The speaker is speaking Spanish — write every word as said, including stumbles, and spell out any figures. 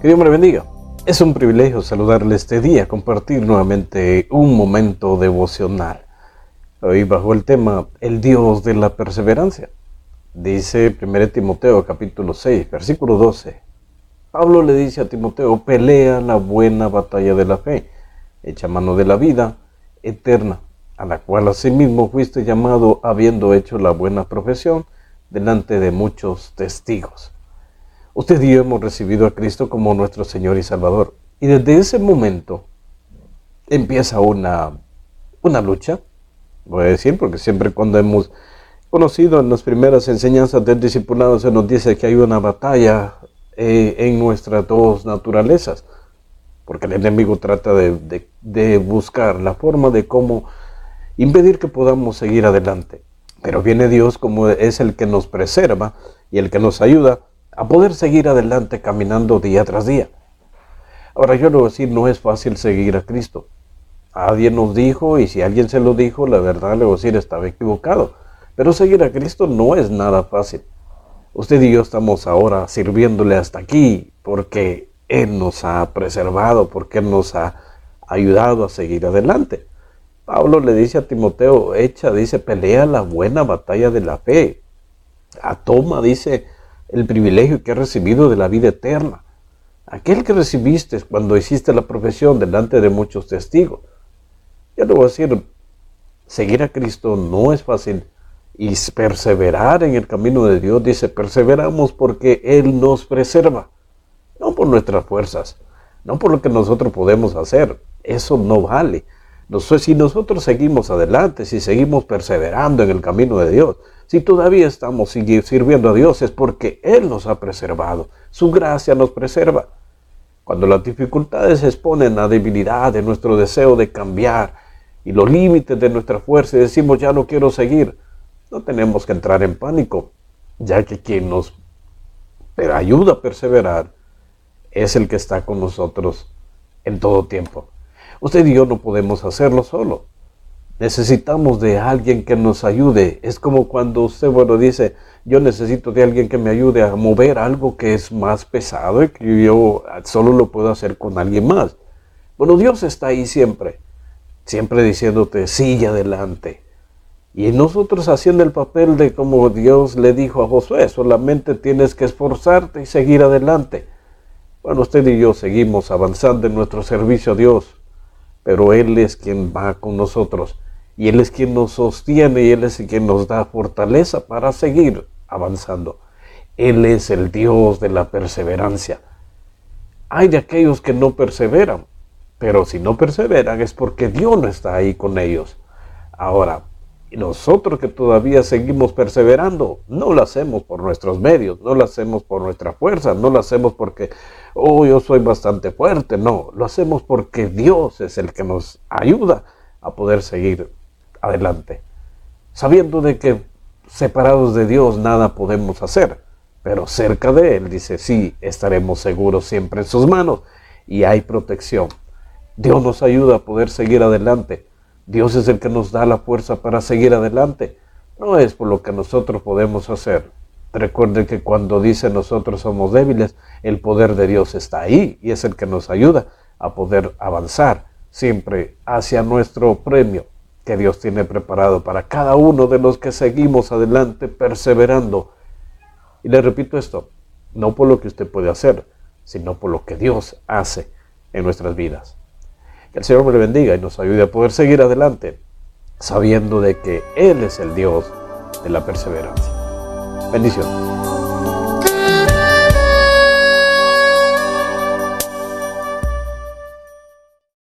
Que Dios me le bendiga. Es un privilegio saludarle este día, compartir nuevamente un momento devocional. Hoy bajo el tema, el Dios de la perseverancia. Dice primero Timoteo capítulo seis, versículo doce. Pablo le dice a Timoteo, pelea la buena batalla de la fe, echa mano de la vida eterna, a la cual asimismo fuiste llamado habiendo hecho la buena profesión delante de muchos testigos. Usted y yo hemos recibido a Cristo como nuestro Señor y Salvador. Y desde ese momento empieza una, una lucha, voy a decir, porque siempre cuando hemos conocido en las primeras enseñanzas del discipulado se nos dice que hay una batalla eh, en nuestras dos naturalezas, porque el enemigo trata de, de, de buscar la forma de cómo impedir que podamos seguir adelante. Pero viene Dios como es el que nos preserva y el que nos ayuda a poder seguir adelante caminando día tras día. Ahora yo le voy a decir, no es fácil seguir a Cristo. Alguien nos dijo, y si alguien se lo dijo, la verdad le voy a decir, estaba equivocado. Pero seguir a Cristo no es nada fácil. Usted y yo estamos ahora sirviéndole hasta aquí porque Él nos ha preservado, porque Él nos ha ayudado a seguir adelante. Pablo le dice a Timoteo, echa, dice, pelea la buena batalla de la fe. A toma, dice, el privilegio que has recibido de la vida eterna. Aquel que recibiste cuando hiciste la profesión delante de muchos testigos. Yo le voy a decir, seguir a Cristo no es fácil. Y perseverar en el camino de Dios, dice, perseveramos porque Él nos preserva. No por nuestras fuerzas, no por lo que nosotros podemos hacer. Eso no vale. Si nosotros seguimos adelante, si seguimos perseverando en el camino de Dios, si todavía estamos sirviendo a Dios, es porque Él nos ha preservado. Su gracia nos preserva. Cuando las dificultades exponen la debilidad de nuestro deseo de cambiar y los límites de nuestra fuerza y decimos, ya no quiero seguir, no tenemos que entrar en pánico, ya que quien nos ayuda a perseverar es el que está con nosotros en todo tiempo. Usted y yo no podemos hacerlo solo. Necesitamos de alguien que nos ayude. Es como cuando usted, bueno, dice, yo necesito de alguien que me ayude a mover algo que es más pesado y que yo solo lo puedo hacer con alguien más. Bueno, Dios está ahí siempre, siempre diciéndote, sigue adelante. Y nosotros haciendo el papel de como Dios le dijo a Josué, solamente tienes que esforzarte y seguir adelante. Bueno, usted y yo seguimos avanzando en nuestro servicio a Dios. Pero Él es quien va con nosotros, y Él es quien nos sostiene, y Él es quien nos da fortaleza para seguir avanzando. Él es el Dios de la perseverancia. Hay de aquellos que no perseveran, pero si no perseveran es porque Dios no está ahí con ellos. Ahora, nosotros que todavía seguimos perseverando, no lo hacemos por nuestros medios, no lo hacemos por nuestra fuerza, no lo hacemos porque, oh, yo soy bastante fuerte, no, lo hacemos porque Dios es el que nos ayuda a poder seguir adelante, sabiendo de que separados de Dios nada podemos hacer, pero cerca de Él, dice, sí, estaremos seguros siempre en sus manos y hay protección. Dios nos ayuda a poder seguir adelante. Dios es el que nos da la fuerza para seguir adelante. No es por lo que nosotros podemos hacer. Recuerden que cuando dice nosotros somos débiles, el poder de Dios está ahí y es el que nos ayuda a poder avanzar siempre hacia nuestro premio que Dios tiene preparado para cada uno de los que seguimos adelante perseverando. Y le repito esto, no por lo que usted puede hacer, sino por lo que Dios hace en nuestras vidas. Que el Señor me le bendiga y nos ayude a poder seguir adelante, sabiendo de que Él es el Dios de la perseverancia. Bendiciones.